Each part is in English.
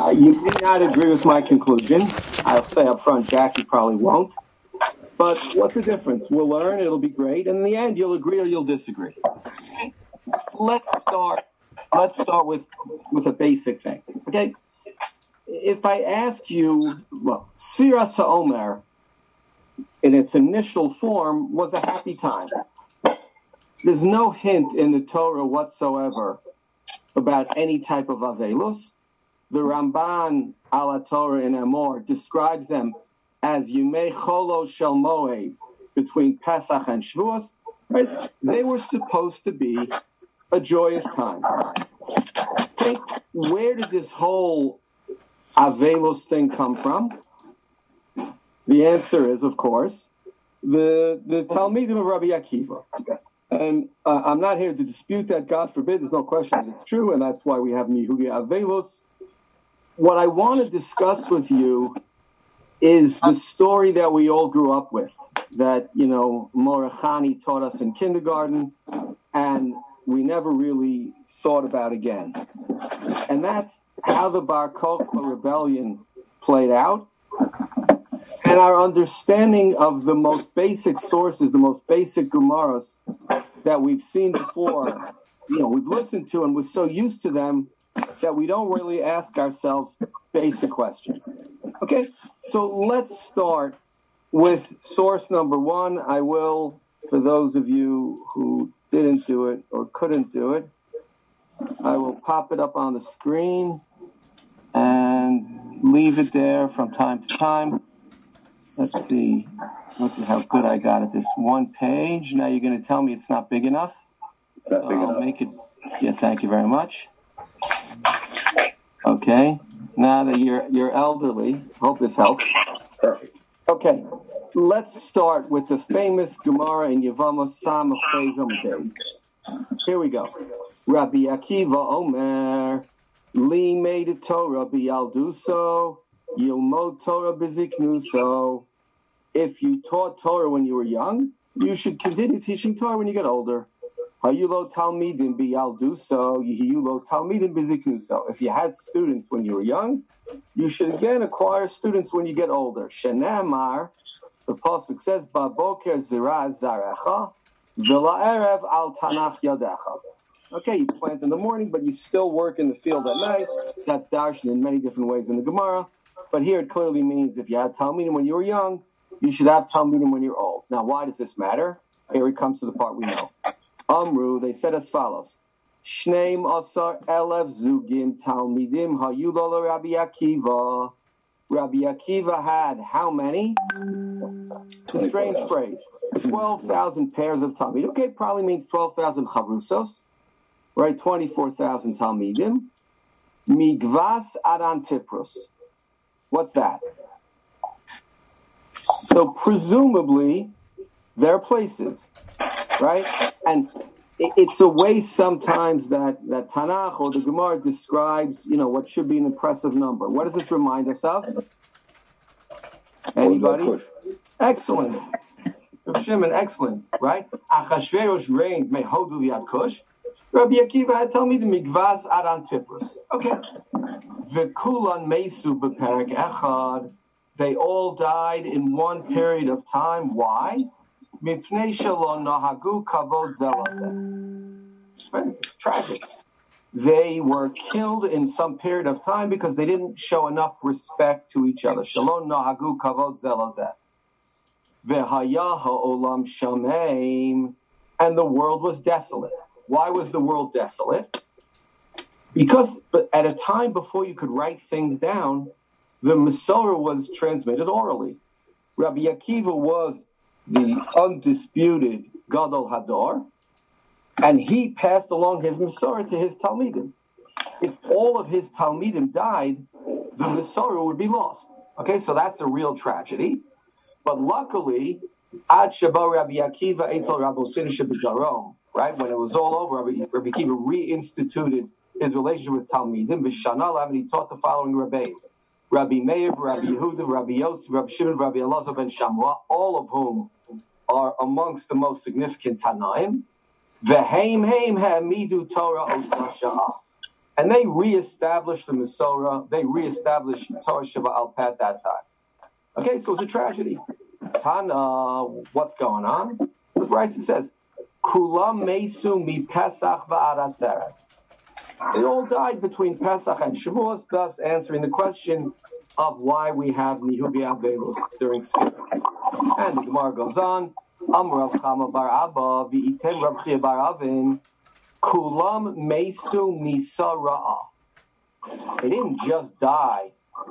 You may not agree with my conclusion. I'll say up front, Jackie probably won't. But what's the difference? We'll learn, it'll be great, and in the end, you'll agree or you'll disagree. Let's start with a basic thing, okay? If I ask you, well, Sfira Sa'omer, in its initial form, was a happy time. There's no hint in the Torah whatsoever about any type of Avelus. The Ramban ala Torah in Amor describes them as Yumei Cholo Shel Moed, between Pesach and Shavuos. Right? They were supposed to be a joyous time. Okay, where did this whole Avelus thing come from? The answer is, of course, the Talmidim of Rabbi Akiva. And I'm not here to dispute that, God forbid, there's no question that it's true, and that's why we have Mihugi Avelus. What I want to discuss with you is the story that we all grew up with, that, Morachani taught us in kindergarten, and we never really thought about again. And that's how the Bar Kokhba rebellion played out, and our understanding of the most basic sources, the most basic Gemaras that we've seen before, we've listened to, and we're so used to them that we don't really ask ourselves basic questions. Okay, so let's start with source number one. I will, for those of you who didn't do it or couldn't do it, I will pop it up on the screen and leave it there from time to time. Let's see. Look at how good I got at this one page. Now you're going to tell me it's not big enough. It's not big enough. Make it. Yeah, thank you very much. Okay. Now that you're elderly, hope this helps. Perfect. Okay. Let's start with the famous Gemara in Yevamos Samach Beis Amud. Here we go. Rabbi Akiva Omer, Li made Torah b'yalduso, Yilmod Torah b'ziknuso. If you taught Torah when you were young, you should continue teaching Torah when you get older. Hayulo talmidim b'yalduso, Yihiyulo talmidim b'ziknuso. If you had students when you were young, you should again acquire students when you get older. Shenamar, the pasuk says, Baboker zira zarecha, v'la'erev al tanach yadecha. Okay, you plant in the morning, but you still work in the field at night. That's darshan in many different ways in the Gemara. But here it clearly means if you had talmidim when you were young, you should have talmidim when you're old. Now, why does this matter? Here it comes to the part we know. Amru, they said as follows. Shneim asar elev zugim talmidim hayulo Rabbi Akiva. Rabbi Akiva had how many? It's a strange phrase. 12,000 pairs of talmidim. Okay, probably means 12,000 chavrusos. Right, 24,000 talmidim. Migvas ad Antiprus. What's that? So presumably, there are places, right? And it's a way sometimes that Tanakh or the Gemara describes, what should be an impressive number. What does this remind us of? Anybody? Excellent. Shimon, excellent, right? Achashverosh reigned mehodu v'yad kush. Rabbi Akiva had told me the migvas ad Antiprus. Okay. V'kulan mesu b'perek echad. They all died in one period of time. Why? Mipnei shelo nahagu kavod zelazeh. Tragic. They were killed in some period of time because they didn't show enough respect to each other. Shelo nahagu kavod zelazeh. V'haya ha'olam shameim. And the world was desolate. Why was the world desolate? Because at a time before you could write things down, the Masorah was transmitted orally. Rabbi Akiva was the undisputed Gadol Hador, and he passed along his Masorah to his Talmidim. If all of his Talmidim died, the Masorah would be lost. Okay, so that's a real tragedy. But luckily, Ad Shaba Rabbi Akiva Eitel Rabosinu Shebedarom, right? When it was all over, Rabbi Akiva reinstituted his relationship with Talmidim. V'shana and he taught the following Rebbeim: Rabbi Meir, Rabbi Yehuda, Rabbi Yosef, Rabbi Shimon, Rabbi Elazar ben Shamua, all of whom are amongst the most significant Tanaim. V'heim ha'amidu Torah osashah. And they reestablished the Masorah. They reestablished Torah Shiva al Peh at that time. Okay, so it's a tragedy. Tana, what's going on? The Brisa says, Kulam Mesu mi Pesach va'ad Atzeres. They all died between Pesach and Shavuos, thus answering the question of why we have Nihubi Avelus during Sukkot. And the Gemara goes on, Amr Rav Chama bar Abba v'item Rav Chia bar Avin Kulam Mesu Misa Ra'ah. They didn't just die,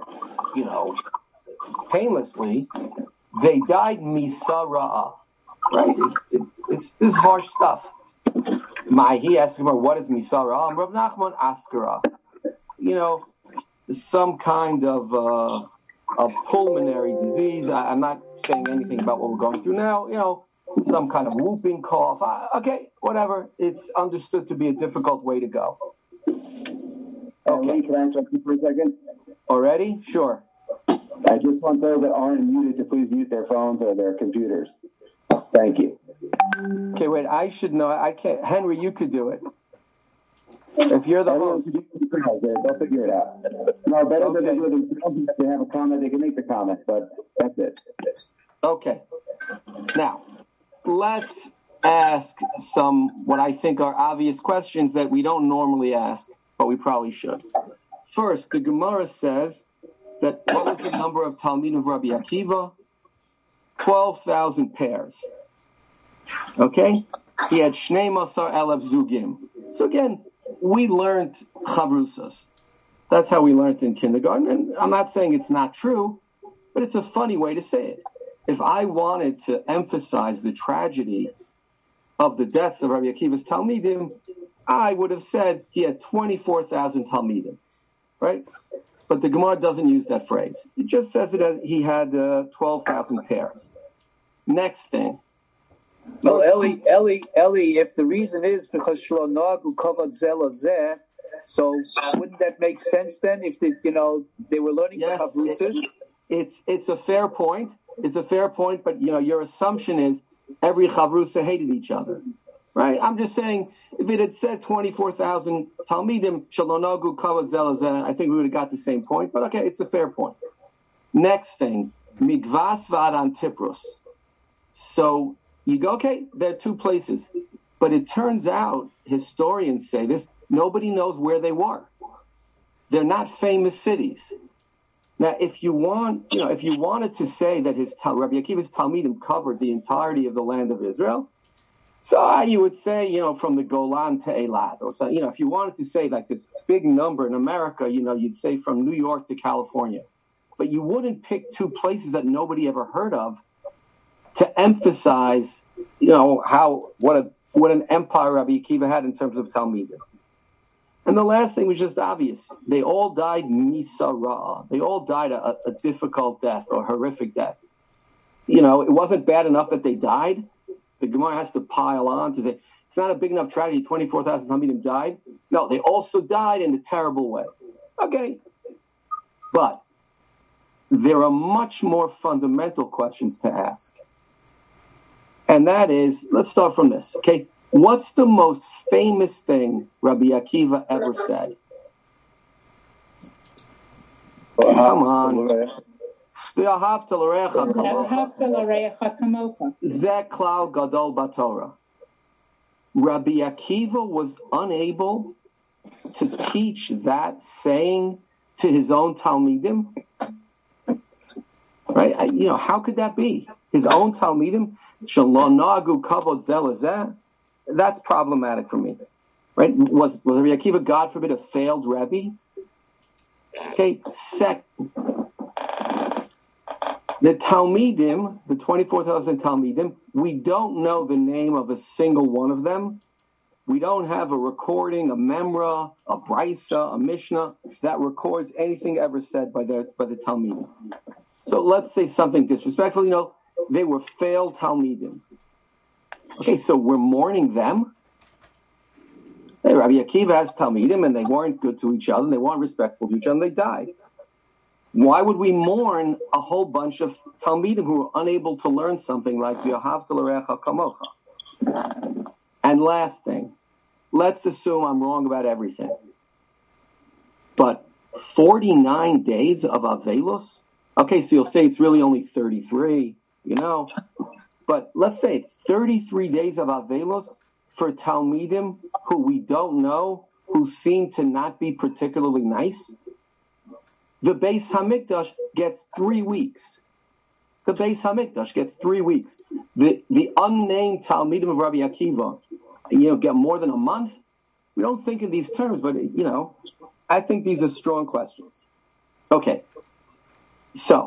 painlessly. They died Misa Ra'ah. Right? This is harsh stuff. He asked him, what is Misa Ra'ah? Rav Nachman Askara. Some kind of pulmonary disease. I'm not saying anything about what we're going through now. Some kind of whooping cough. Okay, whatever. It's understood to be a difficult way to go. Okay, can I interrupt you for a second? Already? Sure. I just want those that aren't muted to please mute their phones or their computers. Thank you. Okay, wait, I should know. I can't. Henry, you could do it. If you're the host. They'll figure it out. No, better than they have a comment, they can make the comment, but that's it. Okay. Now, let's ask some what I think are obvious questions that we don't normally ask, but we probably should. First, the Gemara says that what was the number of Talmidim of Rabbi Akiva? 12,000 pairs. Okay? He had Shnei Masar Elef Zugim. So again, we learned Chavrusas. That's how we learned in kindergarten. And I'm not saying it's not true, but it's a funny way to say it. If I wanted to emphasize the tragedy of the deaths of Rabbi Akiva's Talmidim, I would have said he had 24,000 Talmidim, right? But the Gemara doesn't use that phrase. It just says that he had 12,000 pairs. Next thing. Well, Eli, if the reason is because Shlo Nagu covered Zelazeh, so wouldn't that make sense then if they were learning the Chavrusas? It's a fair point. It's a fair point, but your assumption is every Chavrusa hated each other, right? I'm just saying if it had said 24,000 Talmidim Shlo Nagu covered Zelazeh, I think we would have got the same point. But okay, it's a fair point. Next thing, Migvas Vad Antiprus. So you go, okay, there are two places. But it turns out, historians say this, nobody knows where they were. They're not famous cities. Now, if you wanted to say that Rabbi Akiva's Talmidim covered the entirety of the land of Israel, so you would say, from the Golan to Eilat, or so, if you wanted to say like this big number in America, you'd say from New York to California. But you wouldn't pick two places that nobody ever heard of to emphasize, what an empire Rabbi Akiva had in terms of Talmidim. And the last thing was just obvious. They all died Misa. They all died a difficult death or horrific death. It wasn't bad enough that they died. The Gemara has to pile on to say, it's not a big enough tragedy, 24,000 Talmidim died. No, they also died in a terrible way. Okay. But there are much more fundamental questions to ask. And that is, let's start from this, okay? What's the most famous thing Rabbi Akiva ever said? Come on. Zeh klal gadol b'Torah. Rabbi Akiva was unable to teach that saying to his own Talmidim. Right? How could that be? His own Talmidim? Shelo nagu kavod zelazeh. That's problematic for me, right? Was Rabbi Akiva, God forbid, a failed Rebbe? Okay, the Talmidim, the 24,000 Talmidim, we don't know the name of a single one of them. We don't have a recording, a memra, a brisa, a mishnah that records anything ever said by the Talmidim. So let's say something disrespectful. They were failed Talmidim. Okay, so we're mourning them. Hey, Rabbi Akiva has Talmidim, and they weren't good to each other, and they weren't respectful to each other, and they died. Why would we mourn a whole bunch of Talmidim who were unable to learn something like V'ahavta l'reacha kamocha? And last thing, let's assume I'm wrong about everything. But 49 days of Avelos? Okay, so you'll say it's really only 33, but let's say it's 33 days of Avelos for Talmidim who we don't know, who seem to not be particularly nice. The Beis Hamikdash gets 3 weeks. The Beis Hamikdash gets 3 weeks. The unnamed Talmidim of Rabbi Akiva, get more than a month. We don't think in these terms, but I think these are strong questions. Okay, so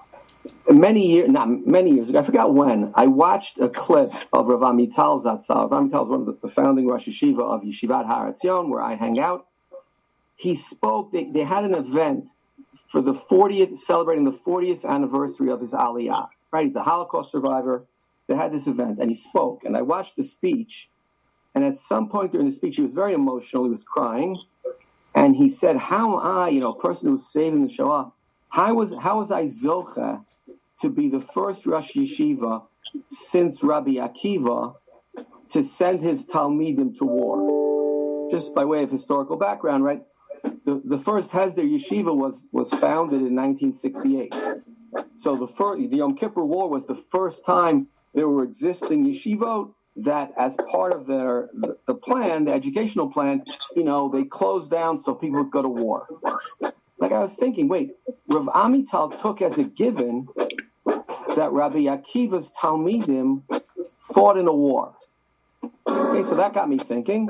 many years ago, I forgot when, I watched a clip of Rav Amital Zatzal. Rav Amital is one of the founding Rosh Yeshiva of Yeshivat Har Etzion, where I hang out. He spoke. They had an event for celebrating the 40th anniversary of his Aliyah. Right, he's a Holocaust survivor. They had this event, and he spoke. And I watched the speech. And at some point during the speech, he was very emotional. He was crying. And he said, how am I, a person who was saved in the Shoah, how was I Zocha to be the first Rosh Yeshiva since Rabbi Akiva to send his Talmidim to war? Just by way of historical background, right? The first Hesder Yeshiva was founded in 1968. So the Yom Kippur War was the first time there were existing yeshivot that, as part of the plan, the educational plan, they closed down so people would go to war. Like I was thinking, wait, Rav Amital took as a given that Rabbi Akiva's Talmidim fought in a war. Okay, so that got me thinking.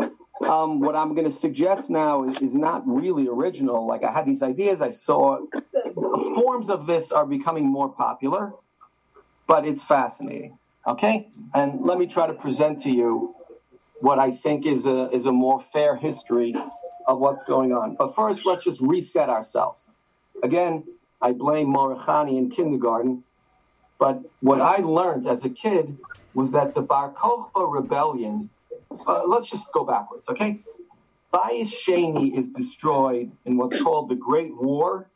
What I'm going to suggest now is not really original. Like I had these ideas, I saw forms of this are becoming more popular, but it's fascinating. Okay, and let me try to present to you what I think is a more fair history of what's going on. But first, let's just reset ourselves. Again, I blame Mordechai in kindergarten, but what I learned as a kid was that the Bar Kokhba rebellion, let's just go backwards, okay? Bayis Sheni is destroyed in what's called the Great War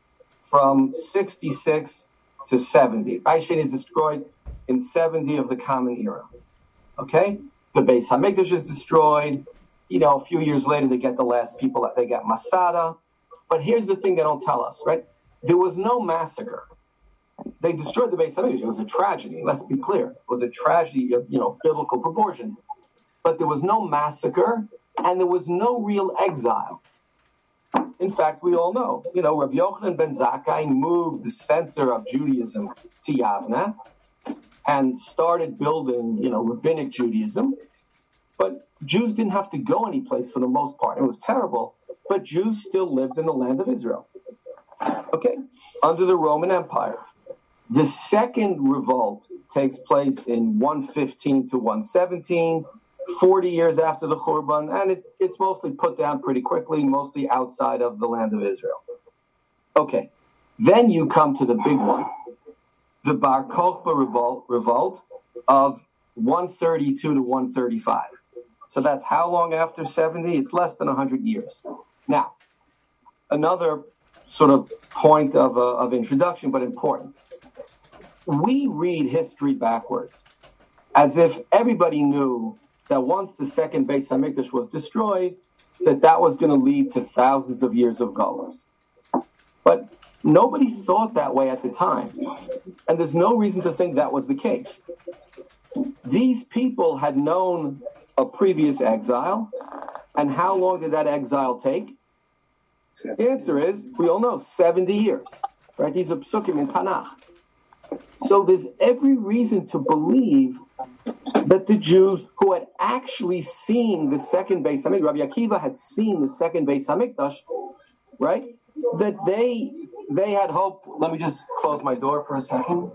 from 66 to 70. Bayis Sheni is destroyed in 70 of the Common Era, okay? The Beis HaMikdash is destroyed. A few years later, they get the last people, they get Masada. But here's the thing they don't tell us, right? There was no massacre. They destroyed the Beis HaMikdash. It was a tragedy, let's be clear. It was a tragedy of, biblical proportions. But there was no massacre, and there was no real exile. In fact, we all know, Rav Yochanan ben Zakkai moved the center of Judaism to Yavna and started building, rabbinic Judaism. But Jews didn't have to go anyplace for the most part. It was terrible, but Jews still lived in the land of Israel. Okay, under the Roman Empire. The second revolt takes place in 115 to 117, 40 years after the Churban, and it's mostly put down pretty quickly, mostly outside of the land of Israel. Okay, then you come to the big one, the Bar Kokhba revolt of 132 to 135. So that's how long after 70? It's less than 100 years. Now, another sort of point of introduction, but important. We read history backwards, as if everybody knew that once the second Beis HaMikdash was destroyed, that was going to lead to thousands of years of Golus. But nobody thought that way at the time, and there's no reason to think that was the case. These people had known a previous exile, and how long did that exile take? The answer is, we all know, 70 years. Right? These are psukim in Tanakh. So there's every reason to believe that the Jews who had actually seen the second Beis Hamikdash, Rabbi Akiva had seen the second Beis Hamikdash, right? That they had hope. Let me just close my door for a second.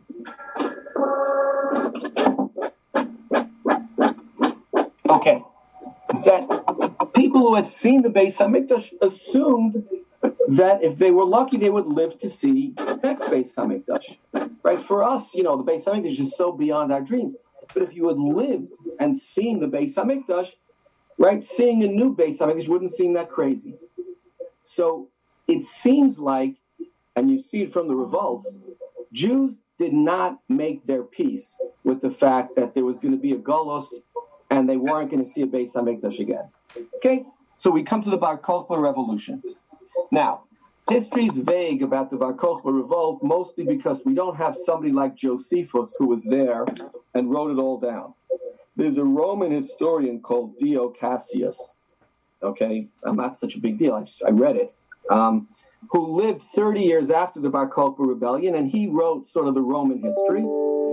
Okay. That people who had seen the Beis Hamikdash assumed that if they were lucky, they would live to see the next Beis Hamikdash. Right? For us, the Beis Hamikdash is so beyond our dreams. But if you had lived and seen the Beis Hamikdash, right, seeing a new Beis Hamikdash wouldn't seem that crazy. So it seems like, and you see it from the revolts, Jews did not make their peace with the fact that there was going to be a Golos and they weren't going to see a Beis Hamikdash again. Okay? So we come to the Bar Kokhba revolution. Now, history is vague about the Bar Kokhba revolt, mostly because we don't have somebody like Josephus who was there and wrote it all down. There's a Roman historian called Dio Cassius. Okay, I'm not such a big deal. I read it. Who lived 30 years after the Bar Kokhba rebellion, and he wrote sort of the Roman history.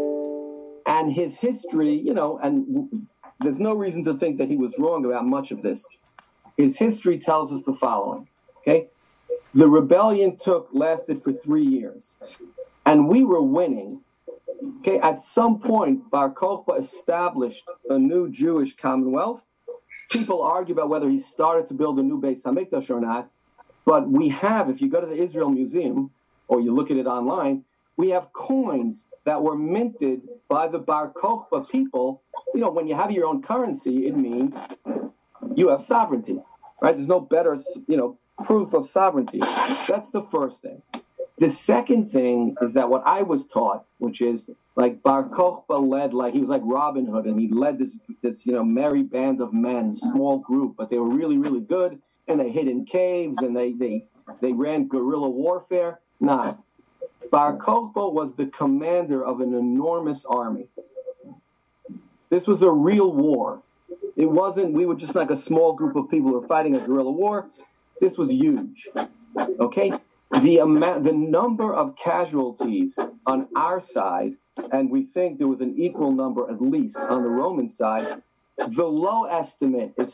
And his history, and there's no reason to think that he was wrong about much of this. His history tells us the following, okay? The rebellion lasted for 3 years, and we were winning. Okay, at some point, Bar Kokhba established a new Jewish commonwealth. People argue about whether he started to build a new Beis Hamikdash or not, but we have, if you go to the Israel Museum, or you look at it online, we have coins that were minted by the Bar Kokhba people. When you have your own currency, it means you have sovereignty, right? There's no better, proof of sovereignty. That's the first thing. The second thing is that what I was taught, which is like Bar Kokhba led, he was like Robin Hood, and he led this merry band of men, small group, but they were really, really good, and they hid in caves, and they ran guerrilla warfare. Nah. Bar Kokhba was the commander of an enormous army. This was a real war. It wasn't, we were just like a small group of people who were fighting a guerrilla war. This was huge. Okay? The number of casualties on our side, and we think there was an equal number at least on the Roman side, the low estimate is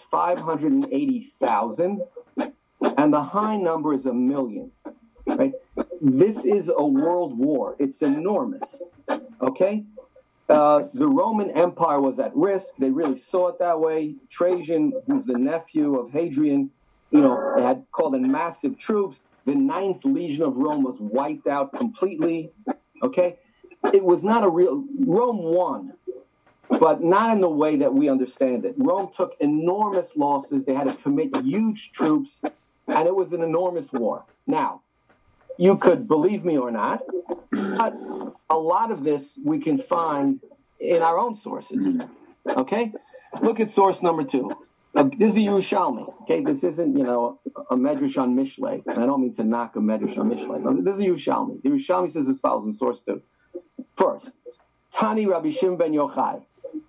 580,000, and the high number is 1 million. Right? This is a world war. It's enormous. Okay? The Roman Empire was at risk. They really saw it that way. Trajan, who's the nephew of Hadrian, had called in massive troops. The 9th Legion of Rome was wiped out completely. Okay? It was not Rome won, but not in the way that we understand it. Rome took enormous losses. They had to commit huge troops, and it was an enormous war. Now, you could believe me or not, but a lot of this we can find in our own sources. Okay? Look at source number 2. This is a Yerushalmi. Okay? This isn't, a Medrash on Mishlei. And I don't mean to knock a Medrash on Mishlei. This is a Yerushalmi. The Yerushalmi says as follows in source 2. First, Tani Rabbi Shimon ben Yochai.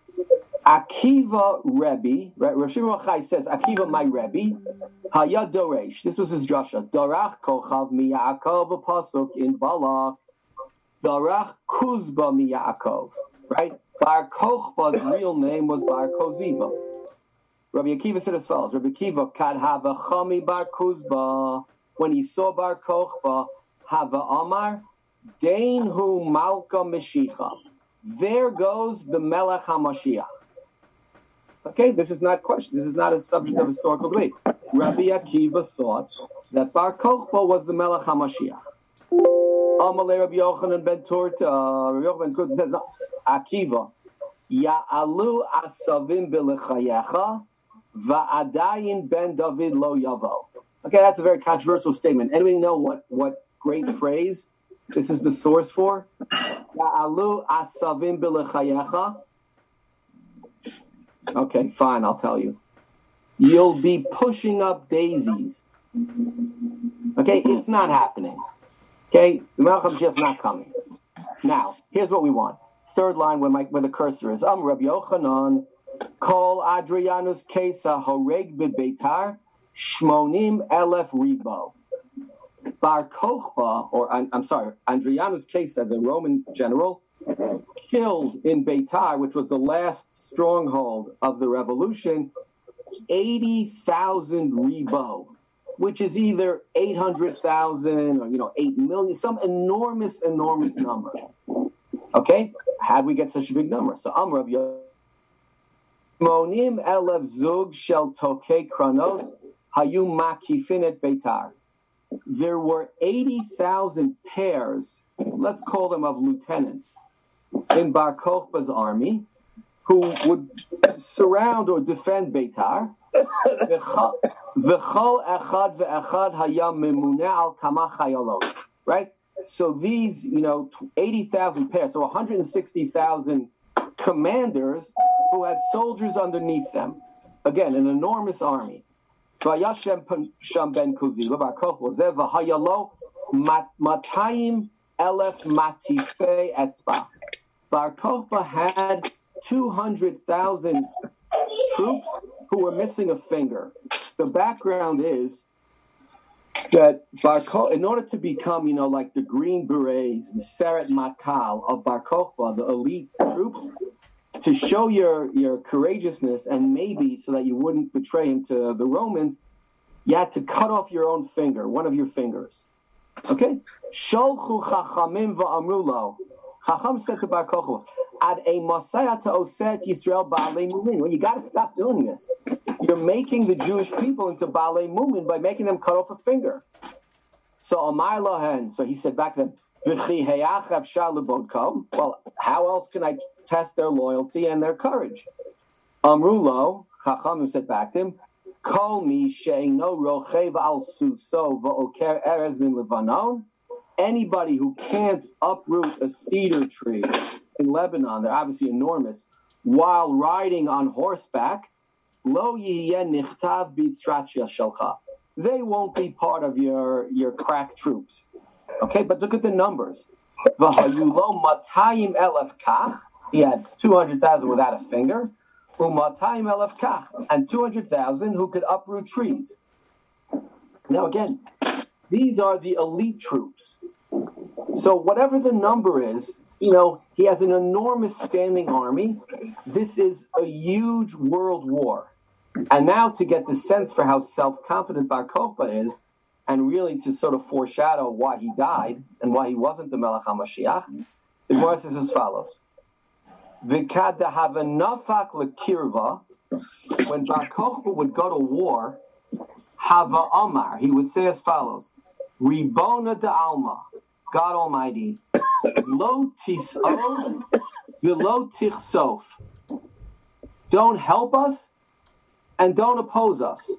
Akiva Rebbe, right? Rabbi Shimon ben Yochai says, Akiva my Rebbe, Haya Doresh. This was his drasha. Darach Kochav mi Yaakov, a pasuk in Balak. Darach Kuzba mi Yaakov. Right? Bar Kokhba's real name was Bar Koziba. Rabbi Akiva said as follows. Rabbi Akiva, Kad Hava Chami Bar Kuzba. When he saw Bar Kokhba, Hava Amar, Dainhu Malka Meshicha. There goes the Melech HaMashiach. Okay, this is not question. This is not a subject of historical debate. Rabbi Akiva thought that Bar Kokhba was the Melech HaMashiach. Amalei Rabbi Yochanan ben Turta. Rabbi Yochanan ben Turta says, Akiva, Ya'alu asavim b'lechayecha, va'adayin ben David lo yavo. Okay, that's a very controversial statement. Anybody know what great phrase this is the source for? Ya'alu asavim b'lechayecha. Okay, fine, I'll tell you. You'll be pushing up daisies. Okay, it's not happening. Okay, the Melech HaMashiach is not coming. Now, here's what we want. Third line where the cursor is. Rabbi Yochanan, Kol Adrianus Kesa Horeg B'Beitar, Shmonim Elef Ribo. Bar Kokhba, Adrianus Kesa, the Roman general, killed in Beitar, which was the last stronghold of the revolution, 80,000 Ribo, which is either 800,000 or 8 million, some enormous number. Okay, how'd we get such a big number? So Rav Monim Elev Zug Shel Tokei Kranos Hayu Makifin et Beitar. There were 80,000 pairs, let's call them of lieutenants, in Bar Kokhba's army, who would surround or defend Beitar. V'chol echad ve'echad hayam memuna al kama chayalot. Right? So these, 80,000 pairs, so 160,000 commanders who had soldiers underneath them. Again, an enormous army. Vayashem Sham ben Kuzila, Bar Kochba, Zev Hayalo, Matayim Elef Matifei Etzbach. Bar Kochba had 200,000 troops who were missing a finger. The background is that Bar Kochba, in order to become, like the Green Berets, the Seret Makal of Bar Kochba, the elite troops, to show your courageousness and maybe so that you wouldn't betray him to the Romans, you had to cut off your own finger, one of your fingers. Okay? Sholchu Chachamim va'amrulo. Chacham said to Bar Kochba, Ad a Masaya to Oset Yisrael Baalei Mumin. Well, you got to stop doing this. You're making the Jewish people into Baalei Mumin by making them cut off a finger. So Amar Lohen, so he said back then, well, how else can I test their loyalty and their courage? Amrulo, Chachamim said back to him, Kol mi she'eino rochev al suso va'oker erez min Lebanon. Anybody who can't uproot a cedar tree in Lebanon, they're obviously enormous, while riding on horseback, lo yiyeh nichtav b'tzratya shelcha. They won't be part of your crack troops. Okay, but look at the numbers. V'hayulo matayim elef kach. He had 200,000 without a finger. Umatayim elef kach, and 200,000 who could uproot trees. Now again, these are the elite troops. So whatever the number is, he has an enormous standing army. This is a huge world war. And now to get the sense for how self-confident Bar Kochba is, and really to sort of foreshadow why he died and why he wasn't the Melech HaMashiach, the Gemara says as follows. V'kad havanafak lekirva, when Bar Kochba would go to war, Hava Omar, he would say as follows, Ribona de Alma, God Almighty, Lo tis'od v'lo tichsof. Don't help us and don't oppose us.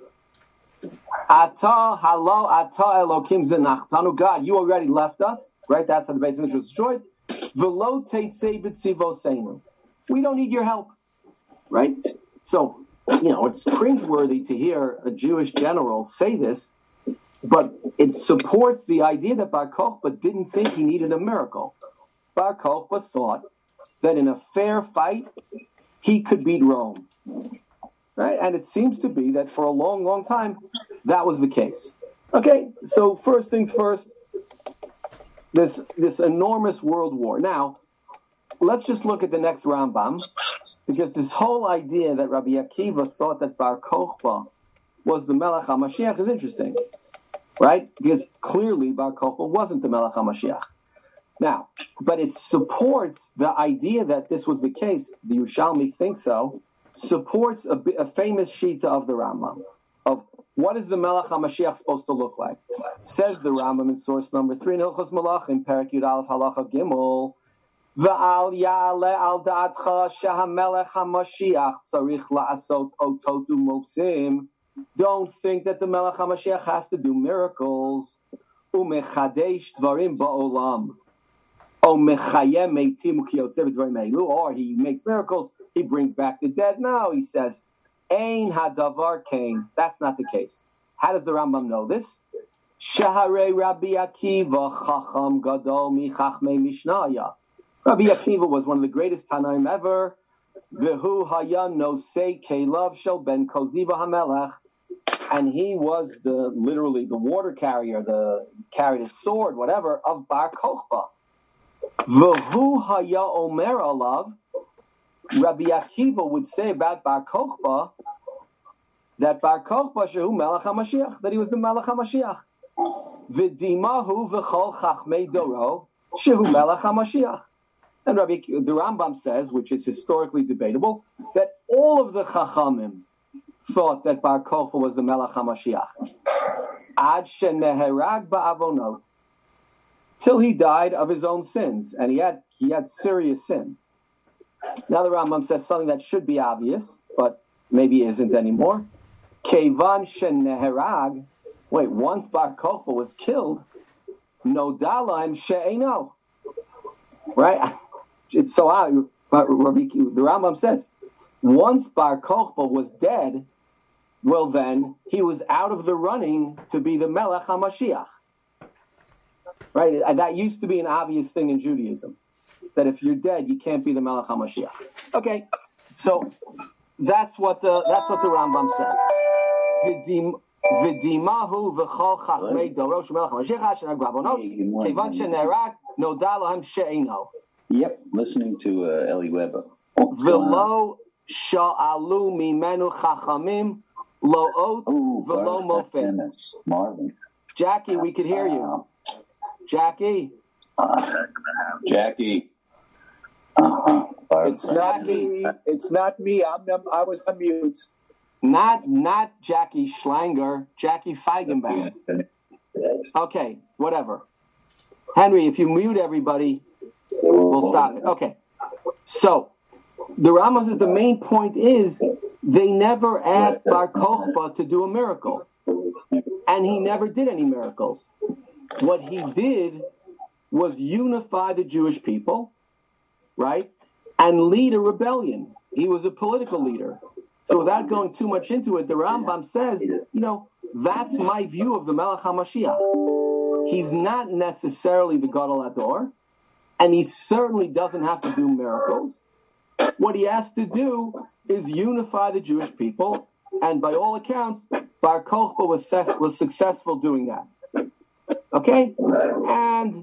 Ata halo ata elokim zenachtanu. God, you already left us, right? That's how the base of Israel was destroyed. V'lo teitzei b'tzivoseinu. We don't need your help, right? So, it's cringeworthy to hear a Jewish general say this, but it supports the idea that Bar Kochba didn't think he needed a miracle. Bar Kochba thought that in a fair fight, he could beat Rome. Right? And it seems to be that for a long, long time, that was the case. Okay, so first things first, this enormous world war. Now, let's just look at the next Rambam, because this whole idea that Rabbi Akiva thought that Bar Kochba was the Melech HaMashiach is interesting, right? Because clearly Bar Kochba wasn't the Melech HaMashiach. Now, but it supports the idea that this was the case, the Yerushalmi thinks so, supports a famous shita of the Rambam, of what is the Melech HaMashiach supposed to look like. Says the Rambam in source number 3 in Hilchos Malachim, Perek Yud Aleph Halacha Gimel, V'al ya'ale al da'atcha she'hamelech HaMashiach tzarich la'asot ototu mosim. Don't think that the Melech HaMashiach has to do miracles. U'mechadesh dvarim ba'olam. Or he makes miracles, he brings back the dead. No, he says, Ein hadavar kain. That's not the case. How does the Rambam know this? Shaharei Rabbi Akiva chacham gadol mi chachmei mishnaya. Rabbi Akiva was one of the greatest Tanaim ever. V'hu hayan nosei keilav shel ben Koziva hamelech. And he was literally the water carrier, carried his sword, whatever, of Bar Kochba. V'hu haya omer alav, Rabbi Akiva would say about Bar Kochba that Bar Kochba shehu Melech HaMashiach, that he was the Melech HaMashiach. V'dimahu v'chol chachmei doro shehu Melech HaMashiach. And the Rambam says, which is historically debatable, that all of the Chachamim thought that Bar Kochba was the Melech HaMashiach. Ad sheneherag ba'avonot. Till he died of his own sins, and he had serious sins. Now the Rambam says something that should be obvious, but maybe isn't anymore. Kevan sheneherag. Wait, once Bar Kochba was killed, no dalaim she'eno. Right? It's so odd. The Rambam says, once Bar Kochba was dead, well then, he was out of the running to be the Melech HaMashiach. Right? And that used to be an obvious thing in Judaism, that if you're dead, you can't be the Melech HaMashiach. Okay, so that's what the Rambam says. V'dimahu v'chol chachmei dorosh Melech HaMashiach shenag b'avonot kevan shenerak noda lahem she'eino. Yep, listening to Eli Weber. V'lo sha'alu mimenu chachamim lo ot v'lo mofet. Marvin. Jackie, we could hear you. Jackie. Jackie. It's not me. It's not me. I was on mute. Not Jackie Schlanger. Jackie Feigenbaum. Okay, whatever. Henry, if you mute everybody, we'll stop it. Okay. So the Rambam says the main point is they never asked Bar Kokhba to do a miracle, and he never did any miracles. What he did was unify the Jewish people, right, and lead a rebellion. He was a political leader. So without going too much into it, the Rambam says, that's my view of the Melech HaMashiach. He's not necessarily the Gadol Hador, and he certainly doesn't have to do miracles. What he has to do is unify the Jewish people, and by all accounts, Bar Kokhba was successful doing that. Okay? And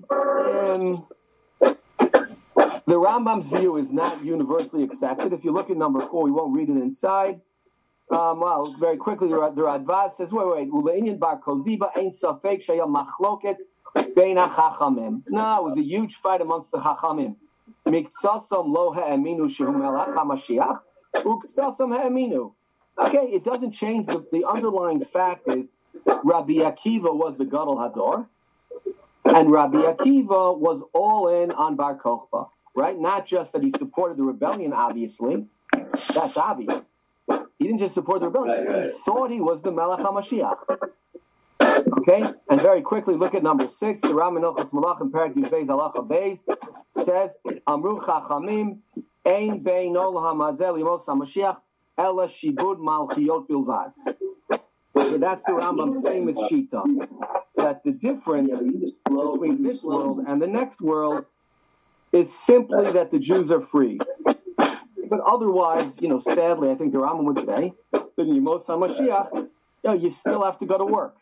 the Rambam's view is not universally accepted. If you look at number 4, we won't read it inside. Well, very quickly, the Radbaz says, wait. Uleinian bar koziba ain't safek shaya machloket bein hachachamim. No, it was a huge fight amongst the chachamim. Miktsasam lo ha'aminu shehu melech hamashiach, uktsasam ha'aminu. Okay, it doesn't change. The underlying fact is Rabbi Akiva was the Gadol Hador, and Rabbi Akiva was all in on Bar Kokhba, right? Not just that he supported the rebellion, obviously. That's obvious. He didn't just support the rebellion. Right. He thought he was the Melech HaMashiach. Okay? And very quickly, look at number 6. The Ram Enochos Malachim Perek Yudbeis Halacha Beis says, Amru Chachamim, Ein Bein Ol HaMazeh Limos HaMashiach, Ela Shibud Malchiot Bilvad. So that's the Rambam's famous shita, that the difference between this world and the next world is simply that the Jews are free. But otherwise, sadly, I think the Rambam would say, that in Yemos HaMashiach, you still have to go to work.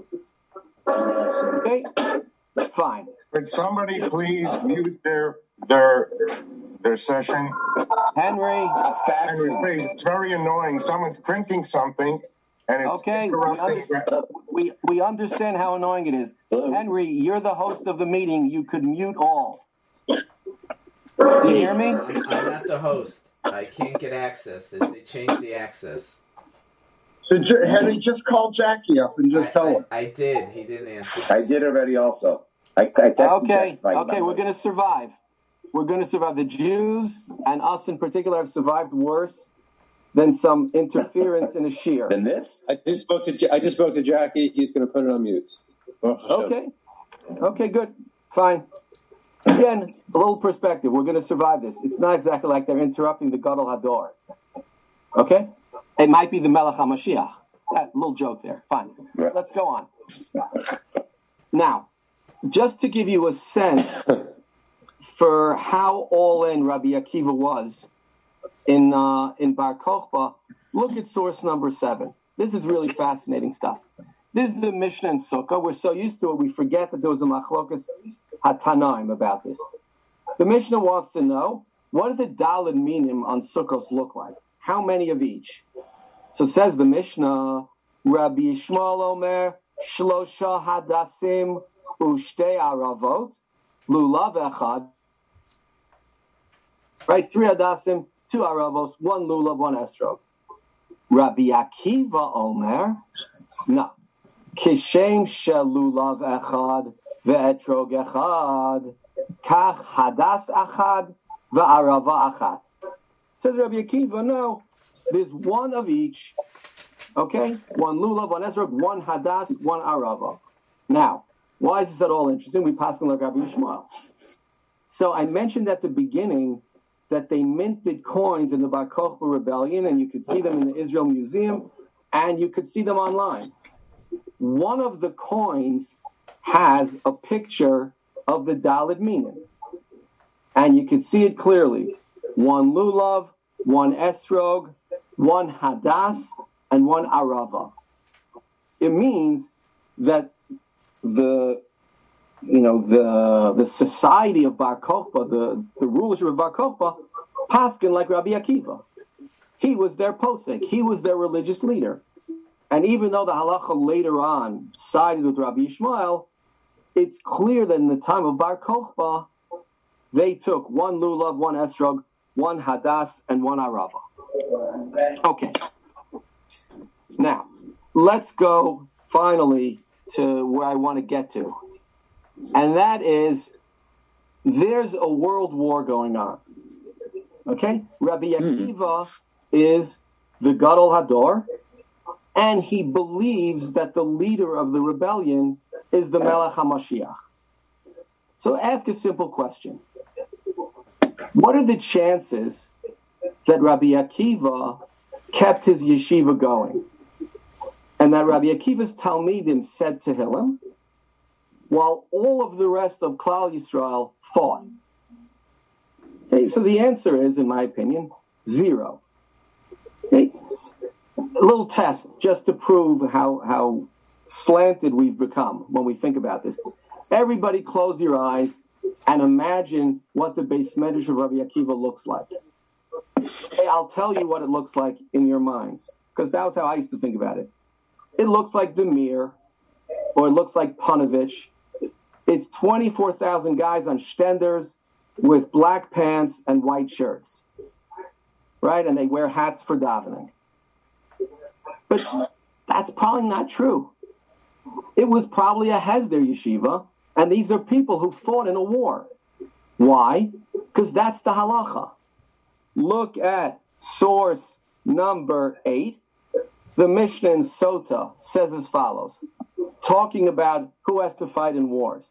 Okay? Fine. Could somebody please mute their session? Henry, please. It's very annoying. Someone's printing something, and it's okay. We understand how annoying it is. Henry, you're the host of the meeting. You could mute all. Do you hear me? I'm not the host. I can't get access. They changed the access. So, Henry, just call Jackie up and just tell her. I did. He didn't answer. I did already also. I texted Okay, we're going to survive. We're going to survive. The Jews, and us in particular, have survived worse than some interference in a shear. Than this? I just spoke to Jackie. He's going to put it on mute. Okay. Okay, good. Fine. Again, a little perspective. We're going to survive this. It's not exactly like they're interrupting the Gadol Hador. Okay? It might be the Melech HaMashiach. A little joke there. Fine. Right. Let's go on. Now, just to give you a sense for how all in Rabbi Akiva was in Bar Kokhba, look at source number 7. This is really fascinating stuff. This is the Mishnah and Sukkah. We're so used to it, we forget that there was a machlokas hatanaim about this. The Mishnah wants to know, what do the Daled minim on Sukkos look like? How many of each? So says the Mishnah, Rabbi Yishmael Omer, Shlosha Hadasim Ushtei Aravot, Lulav Echad. Right, 3 Hadasim, 2 Aravos, 1 Lulav, 1 Estrog. Rabbi Akiva Omer, no. Kishem Shelulav Echad, Ve'etrog Echad, Kach Hadas Echad, Ve'arava Echad. Says Rabbi Akiva, no, there's 1 of each. Okay? 1 lulav, 1 esrog, 1 hadas, 1 arava. Now, why is this at all interesting? We pass on like Rabbi Yishmael. So I mentioned at the beginning that they minted coins in the Bar Kokhba rebellion, and you could see them in the Israel Museum. and you could see them online. One of the coins has a picture of the Daled Minim, and you can see it clearly. One lulav, one esrog, one hadas, and one arava. It means that the society of Bar Kokhba, the rulership of Bar Kokhba, paskin like Rabbi Akiva. He was their posek. He was their religious leader. And even though the halacha later on sided with Rabbi Yishmael, it's clear that in the time of Bar Kokhba, they took one lulav, one esrog, one hadas, and one arava. Okay. Now, let's go finally to where I want to get to. And that is, there's a world war going on. Okay? Rabbi Akiva is the Gadol Hador, and he believes that the leader of the rebellion is the Melech HaMashiach. So ask a simple question. What are the chances that Rabbi Akiva kept his yeshiva going? And that Rabbi Akiva's Talmidim said Tehillim, while all of the rest of Klal Yisrael fought. Okay, so the answer is, in my opinion, 0. Okay? A little test just to prove how slanted we've become when we think about this. Everybody close your eyes and imagine what the Beis Medrash of Rabbi Akiva looks like. Okay, I'll tell you what it looks like in your minds, because that was how I used to think about it. It looks like the Mir, or it looks like Panovich. It's 24,000 guys on stenders with black pants and white shirts, right? And they wear hats for davening. But that's probably not true. It was probably a Hesder yeshiva, and these are people who fought in a war. Why? Because that's the halacha. Look at source number 8. The Mishnah in Sota says as follows, talking about who has to fight in wars.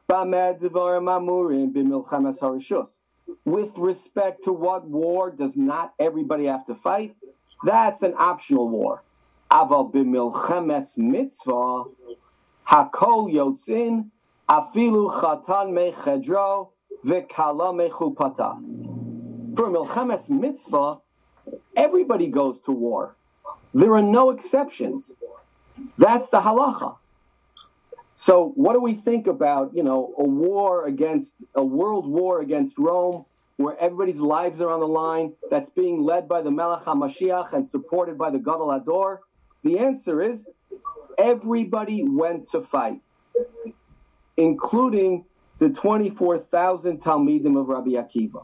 With respect to what war does not everybody have to fight, that's an optional war. Aval b'milchemes mitzvah, hakol yotzin, afilu chatan mechedro, v'kala mechupata. For milchemes mitzvah, everybody goes to war. There are no exceptions. That's the halacha. So what do we think about, a world war against Rome, where everybody's lives are on the line, that's being led by the Melech HaMashiach and supported by the Gadol Hador? The answer is, everybody went to fight, including the 24,000 Talmidim of Rabbi Akiva.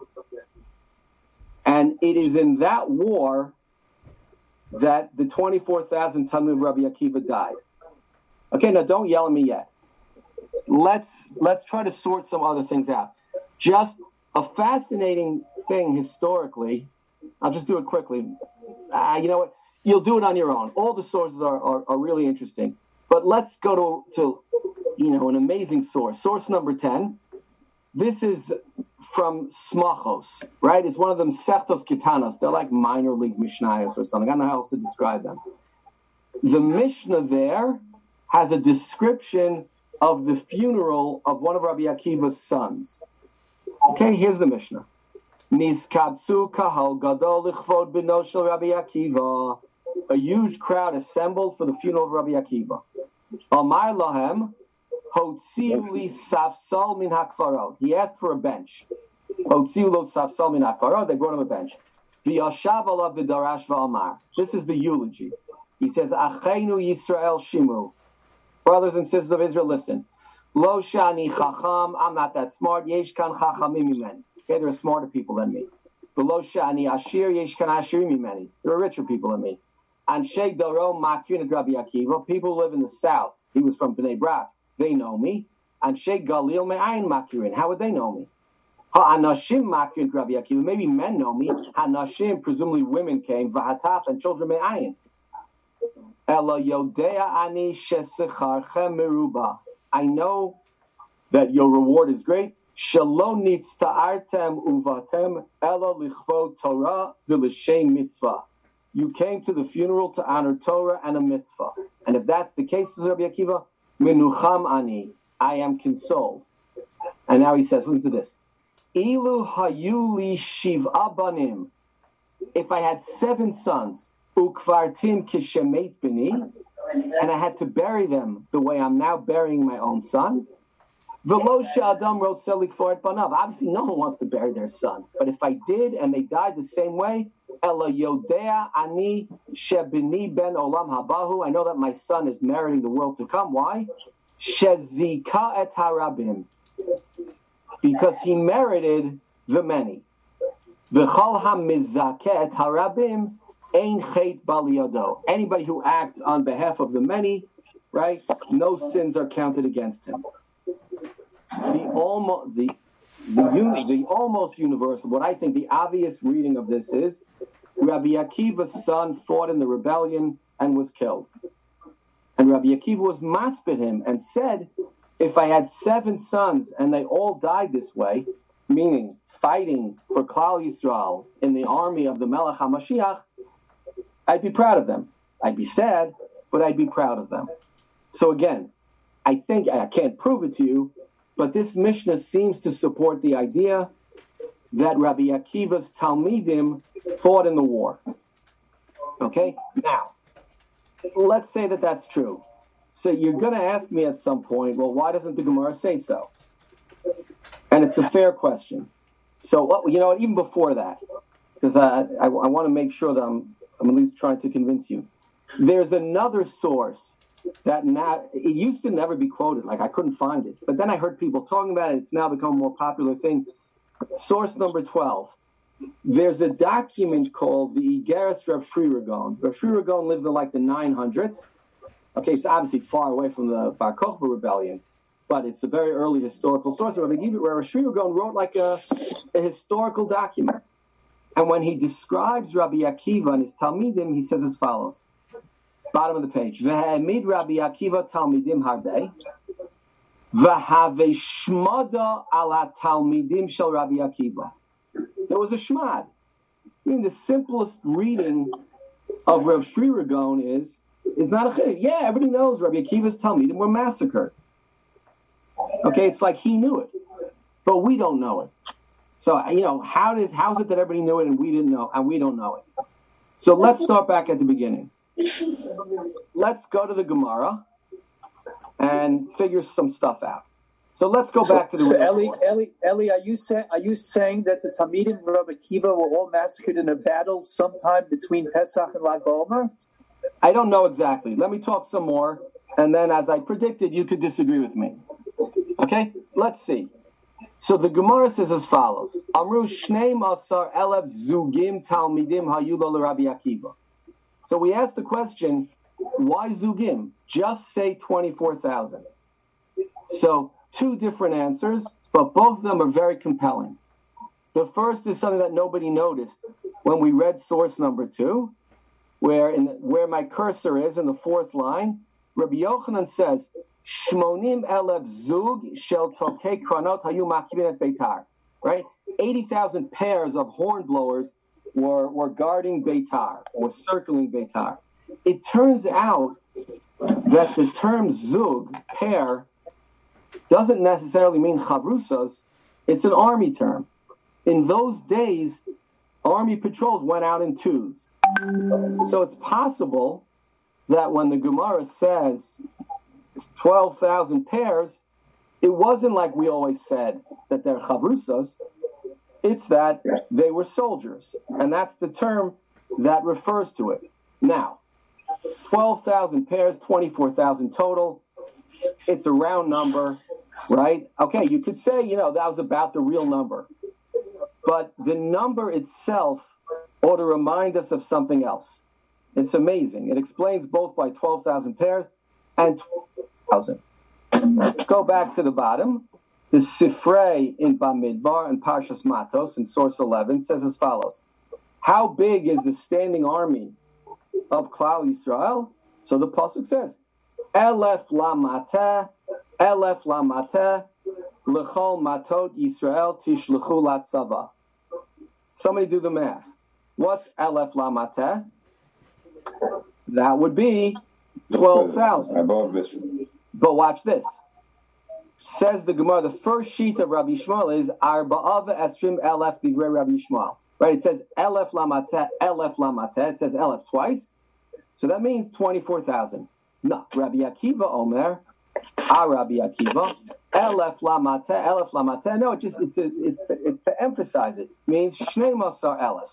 And it is in that war that the 24,000 Talmidim of Rabbi Akiva died. Okay, now don't yell at me yet. Let's try to sort some other things out. Just a fascinating thing historically. I'll just do it quickly. You know what? You'll do it on your own. All the sources are really interesting. But let's go to an amazing source. Source number 10. This is from Smachos, right? It's one of them Sechtos Kitanos. They're like minor league Mishnayos or something. I don't know how else to describe them. The Mishnah there has a description of the funeral of one of Rabbi Akiva's sons. Okay, here's the Mishnah. Niskabtsu kahal gadol lichvod beno shel Rabbi Akiva. A huge crowd assembled for the funeral of Rabbi Akiva. Amar lahem hotziu li safsal min hakfarot. He asked for a bench. Hotziu lo safsal min hakfarot. They brought him a bench. V'yashav alav v'darash v'amar. This is the eulogy. He says, Acheinu Yisrael shimu. Brothers and sisters of Israel, listen. Lo shani chacham, I'm not that smart. Yesh kan chachamim mimeni. Okay, there are smarter people than me. But lo shani ashir, yesh kan ashirim mimeni. There are richer people than me. Anshe darom makrin et Rabbi Akiva. People who live in the south. He was from Bnei Brak. They know me. Anshe galil me'ayin makrin. How would they know me? Ha'anashim makrin et Rabbi Akiva. Maybe men know me. Ha'anashim, presumably women came. V'hataf, and children me'ayin. Ela yodea ani shesecharchem meruba. I know that your reward is great. Shalom nitzta'artem uvatem ela lichvod Torah v'lishem mitzvah. you came to the funeral to honor Torah and a mitzvah. And if that's the case, says Rabbi Akiva, Menucham ani, I am consoled. And now he says, listen to this. Ilu hayuli shiv'a banim, if I had 7 sons, ukvartim kishemet bini, and I had to bury them the way I'm now burying my own son, v'lo she'adam wrote selik for it banav. Obviously, no one wants to bury their son. But if I did, and they died the same way, ela yodea ani shebini ben olam habahu, I know that my son is meriting the world to come. Why? Shezika et harabim, because he merited the many. V'chol hamizakeh et harabim ein chet bal yado. Anybody who acts on behalf of the many, right? No sins are counted against him. The almost universal, what I think the obvious reading of this is, Rabbi Akiva's son fought in the rebellion and was killed. And Rabbi Akiva was maspid him and said, if I had 7 sons and they all died this way, meaning fighting for Klal Yisrael in the army of the Melech HaMashiach, I'd be proud of them. I'd be sad, but I'd be proud of them. So again, I think, I can't prove it to you, but this Mishnah seems to support the idea that Rabbi Akiva's Talmidim fought in the war. Okay? Now, let's say that that's true. So you're going to ask me at some point, well, why doesn't the Gemara say so? And it's a fair question. So, you know, even before that, because I want to make sure that I'm at least trying to convince you. There's another source that now, it used to never be quoted, like I couldn't find it. But then I heard people talking about it. It's now become a more popular thing. Source number 12. There's a document called the Igeres Rav Shri Ragon. Rav Shri Ragon lived in like the 900s. Okay, it's obviously far away from the Bar Kokhba rebellion, but it's a very early historical source. Rav Shri Ragon wrote like a historical document. And when he describes Rabbi Akiva and his Talmidim, he says as follows. Bottom of the page. V'ha'emid Rabbi Akiva Talmidim harbei, v'havei shmada ala Talmidim shel Rabbi Akiva. There was a shmad. I mean, the simplest reading of Rav Shri Ragon is not a chiddush. Yeah, everybody knows Rabbi Akiva's Talmidim were massacred. Okay, it's like he knew it, but we don't know it. So, you know, how is it that everybody knew it and we didn't know, and we don't know it? So let's start back at the beginning. Let's go to the Gemara and figure some stuff out. So let's go back to the Eli, are you saying that the Talmidim of Rabbi Akiva were all massacred in a battle sometime between Pesach and Lag BaOmer? I don't know exactly. Let me talk some more, and then as I predicted, you could disagree with me. Okay? Let's see. So the Gemara says as follows: Amru shnei masar elef zugim talmidim hayulo l'Rabbi Akiva. So we asked the question, why zugim? Just say 24,000. So 2 different answers, but both of them are very compelling. The first is something that nobody noticed when we read source number 2, where my cursor is in the 4th line. Rabbi Yochanan says, Shmonim elef zug shel tokei kranot hayu makibin et Beitar. Right? 80,000 pairs of hornblowers were guarding Beitar, or circling Beitar. It turns out that the term zug, pair, doesn't necessarily mean chavrusas. It's an army term. In those days, army patrols went out in 2s. So it's possible that when the Gemara says 12,000 pairs, it wasn't like we always said that they're chavrusas. It's that they were soldiers. And that's the term that refers to it. Now, 12,000 pairs, 24,000 total. It's a round number, right? Okay, you could say, that was about the real number. But the number itself ought to remind us of something else. It's amazing. It explains both why 12,000 pairs and 12,000. Go back to the bottom. The Sifrei in Bamidbar and Parshas Matos in source 11 says as follows. How big is the standing army of Klal Yisrael? So the pasuk says, Elef lamateh, lechol matot Yisrael tishlechu latzava. Somebody do the math. What's Elef lamateh? That would be 12,000. Above this. But watch this. Says the Gemara, the first sheet of Rabbi Yishmael is Arba'av Esrim Elef Divrei Rabbi Yishmael. Right? It says Elef Lamate, Elef Lamate. It says Elef twice. So that means 24,000. No, Rabbi Akiva Omer, Rabbi Akiva, Elef Lamate, Elef Lamate. No, it's to emphasize it. It means Shnei Masar Elef,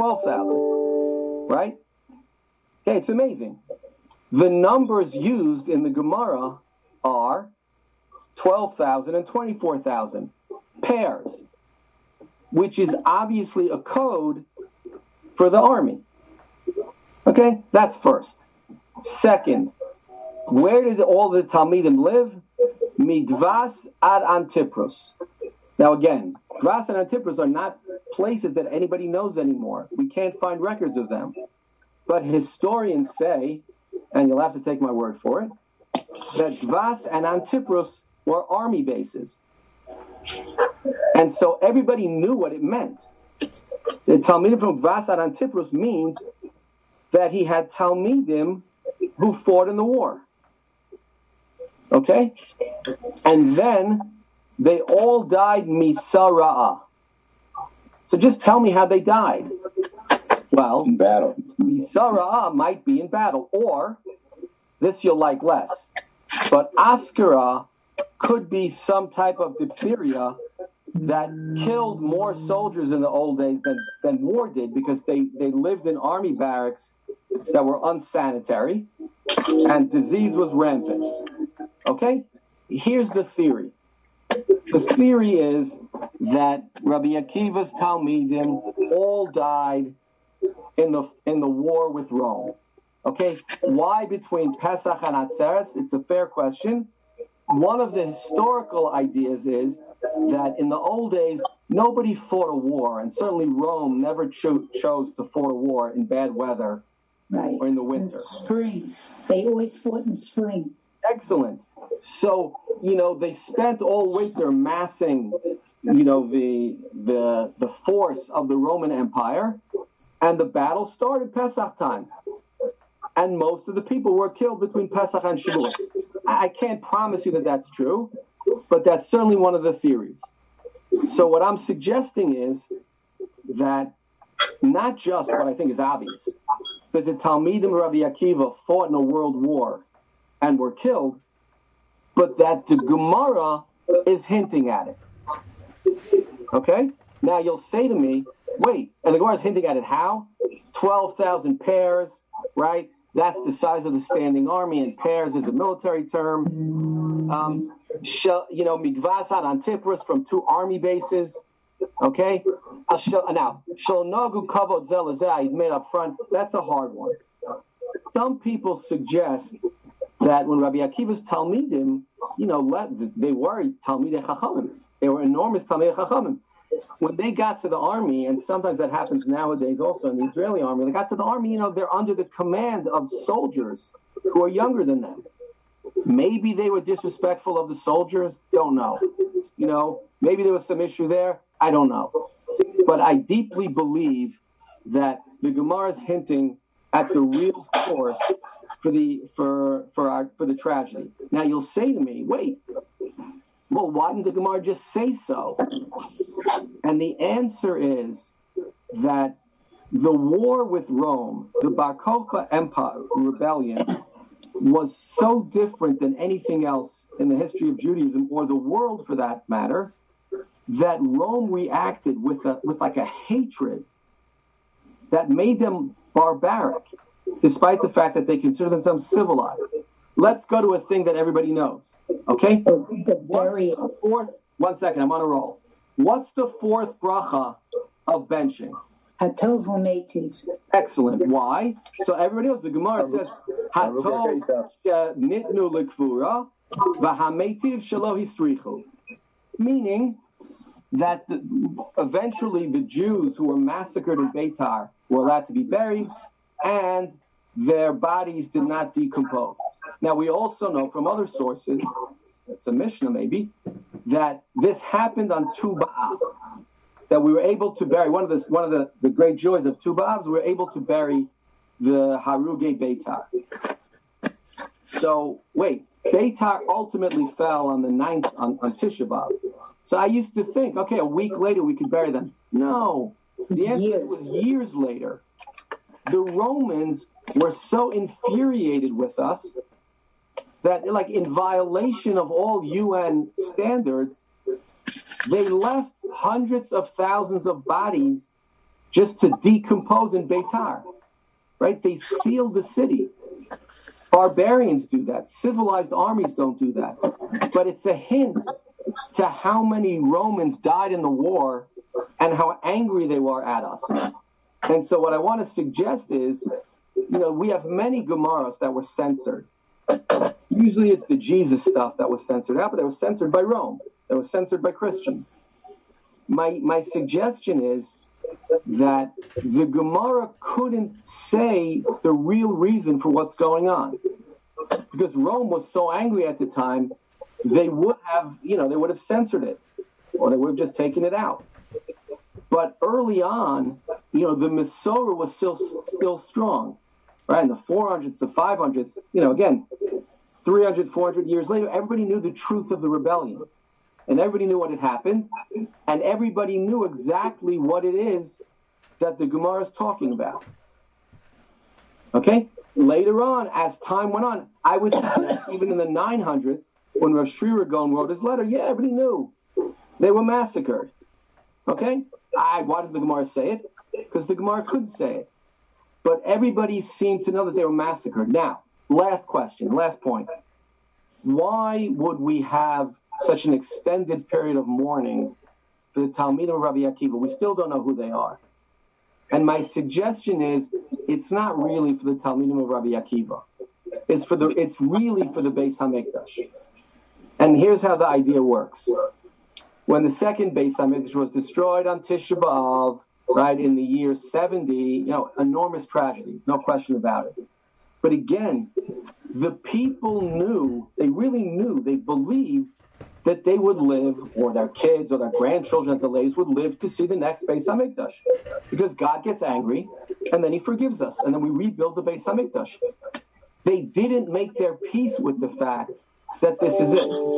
12,000. Right? Okay, it's amazing. The numbers used in the Gemara are 12,000 and 24,000 pairs, which is obviously a code for the army. Okay, that's first. Second, where did all the Talmidim live? Migvas ad Antiprus. Now again, Gvas and Antiprus are not places that anybody knows anymore. We can't find records of them. But historians say, and you'll have to take my word for it, that Gvas and Antiprus were army bases. And so everybody knew what it meant. The Talmidim from Gvas ad Antiprus means that he had Talmidim who fought in the war. Okay? And then they all died misara'ah. So just tell me how they died. Well, in battle. Misara'ah might be in battle, or this you'll like less. But Askara could be some type of diphtheria that killed more soldiers in the old days than war did, because they lived in army barracks that were unsanitary and disease was rampant. Okay? Here's the theory. The theory is that Rabbi Akiva's Talmidim all died in the war with Rome. Okay? Why between Pesach and Atzeres? It's a fair question. One of the historical ideas is that in the old days, nobody fought a war, and certainly Rome never chose to fight a war in bad weather or in the winter. In spring. They always fought in spring. Excellent. So, they spent all winter massing, the force of the Roman Empire, and the battle started Pesach time. And most of the people were killed between Pesach and Shavuot. I can't promise you that that's true, but that's certainly one of the theories. So what I'm suggesting is that not just what I think is obvious, that the Talmidim Rabbi Akiva fought in a world war and were killed, but that the Gemara is hinting at it. Okay? Now you'll say to me, wait, and the Gemara is hinting at it how? 12,000 pairs, right? That's the size of the standing army, and pairs is a military term. Migvas ad Antiprus from 2 army bases. Okay? Now, Shalnagu Kavod Zelazai made up front. That's a hard one. Some people suggest that when Rabbi Akiva's Talmidim, they were Talmidei Chachamim. They were enormous Talmidei Chachamim. When they got to the army, and sometimes that happens nowadays also in the Israeli army, they got to the army, they're under the command of soldiers who are younger than them. Maybe they were disrespectful of the soldiers, don't know. Maybe there was some issue there, I don't know. But I deeply believe that the Gemara is hinting at the real source for the tragedy. Now you'll say to me, wait, well, why didn't the Gemara just say so? And the answer is that the war with Rome, the Bar Kokhba Empire rebellion, was so different than anything else in the history of Judaism, or the world for that matter, that Rome reacted with a hatred that made them barbaric, despite the fact that they consider themselves civilized. Let's go to a thing that everybody knows. Okay? One second, I'm on a roll. What's the 4th bracha of benching? Hatov u'meitiv. Excellent. Why? So everybody knows the Gemara says Hatov nitnu lekvura v'hameitiv shelo hisrichu, meaning that eventually the Jews who were massacred in Beitar were allowed to be buried, and their bodies did not decompose. Now, we also know from other sources, it's a Mishnah maybe, that this happened on Tu B'Av, that we were able to bury, one of the great joys of Tu B'Av is we were able to bury the Haruge Beitar. So wait, Beitar ultimately fell on the 9th on Tisha B'Av. So I used to think, okay, a week later we could bury them. No, the answer was years later. The Romans were so infuriated with us that, like, in violation of all UN standards, they left hundreds of thousands of bodies just to decompose in Beitar. Right? They sealed the city. Barbarians do that. Civilized armies don't do that. But it's a hint to how many Romans died in the war and how angry they were at us. And so what I want to suggest is, we have many Gemaras that were censored. Usually it's the Jesus stuff that was censored out, but they were censored by Rome. They were censored by Christians. My suggestion is that the Gemara couldn't say the real reason for what's going on. Because Rome was so angry at the time, they would have censored it, or they would have just taken it out. But early on, the Masorah was still strong, right? In the 400s, the 500s, again, 300, 400 years later, everybody knew the truth of the rebellion. And everybody knew what had happened, and everybody knew exactly what it is that the Gemara is talking about. Okay? Later on, as time went on, I would say that even in the 900s, when Rav Shri Gaon wrote his letter, everybody knew. They were massacred. Okay? Why does the Gemara say it? Because the Gemara couldn't say it. But everybody seemed to know that they were massacred. Now, last point. Why would we have such an extended period of mourning for the Talmidim of Rabbi Akiva? We still don't know who they are. And my suggestion is, it's not really for the Talmidim of Rabbi Akiva. It's really for the Beis HaMikdash. And here's how the idea works. When the second Beis HaMikdash was destroyed on Tisha B'Av, right, in the year 70, enormous tragedy, no question about it. But again, the people they believed that they would live, or their kids or their grandchildren at the latest would live to see the next Beis HaMikdash. Because God gets angry, and then he forgives us, and then we rebuild the Beis HaMikdash. They didn't make their peace with the fact that this is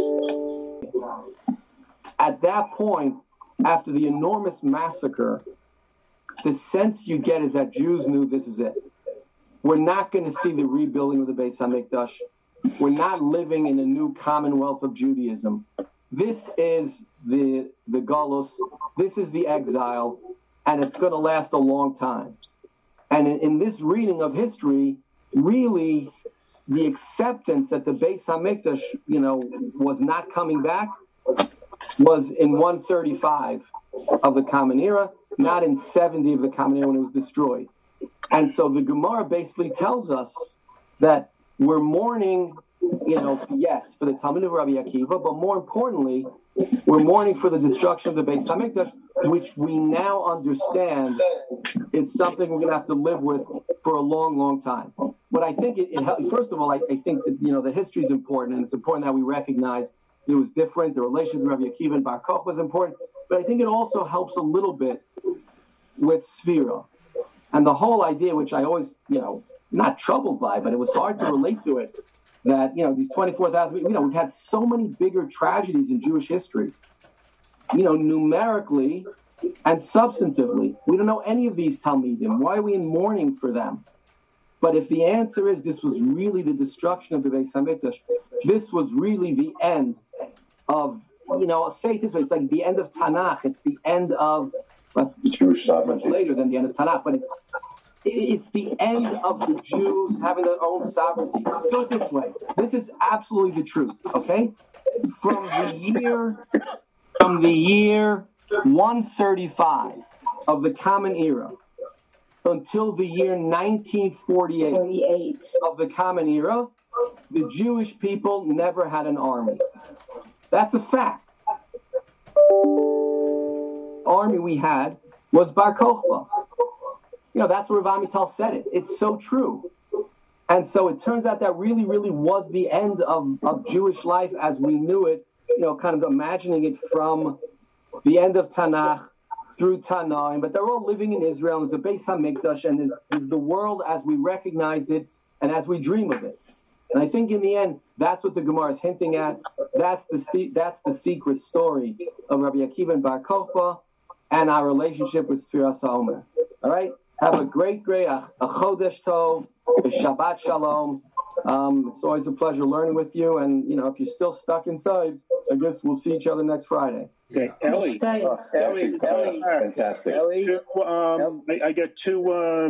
it. At that point, after the enormous massacre, the sense you get is that Jews knew this is it. We're not going to see the rebuilding of the Beis HaMikdash. We're not living in a new commonwealth of Judaism. This is the Galus. This is the exile, and it's going to last a long time. And in this reading of history, really, the acceptance that the Beis HaMikdash, was not coming back was in 135 of the Common Era, not in 70 of the Common Era when it was destroyed. And so the Gemara basically tells us that we're mourning, yes, for the Talmud of Rabbi Akiva, but more importantly, we're mourning for the destruction of the Beis HaMikdash, which we now understand is something we're going to have to live with for a long, long time. But I think it helps. First of all, I think that, the history is important, and it's important that we recognize it was different. The relationship with Rabbi Akiva and Bar Koch was important. But I think it also helps a little bit with Sfira. And the whole idea, which I always, not troubled by, but it was hard to relate to it, that, these 24,000, we've had so many bigger tragedies in Jewish history, numerically and substantively. We don't know any of these Talmidim. Why are we in mourning for them? But if the answer is this was really the destruction of the Beis HaMikdash, this was really the end of, I'll say it this way, it's like the end of Tanakh, it's the end of, Jewish sovereignty. Later than the end of Tanakh, but it's the end of the Jews having their own sovereignty. Do it this way. This is absolutely the truth, okay? From the year 135 of the Common Era until the year 1948 of the Common Era, the Jewish people never had an army. That's a fact. Army we had was Bar Kokhba. That's where Rav Amital said it. It's so true. And so it turns out that really, really was the end of Jewish life as we knew it, kind of imagining it from the end of Tanakh through Tanaim, but they're all living in Israel. And there's a Beis HaMikdash, and there's the world as we recognized it and as we dream of it. And I think in the end, that's what the Gemara is hinting at. That's the secret story of Rabbi Akiva and Bar Kokhba and our relationship with Sfiras HaOmer. All right? Have a great a Chodesh Tov, a Shabbat Shalom. It's always a pleasure learning with you. And, if you're still stuck inside, I guess we'll see each other next Friday. Okay, Ellie. Ellie, Fantastic. Ellie, I got two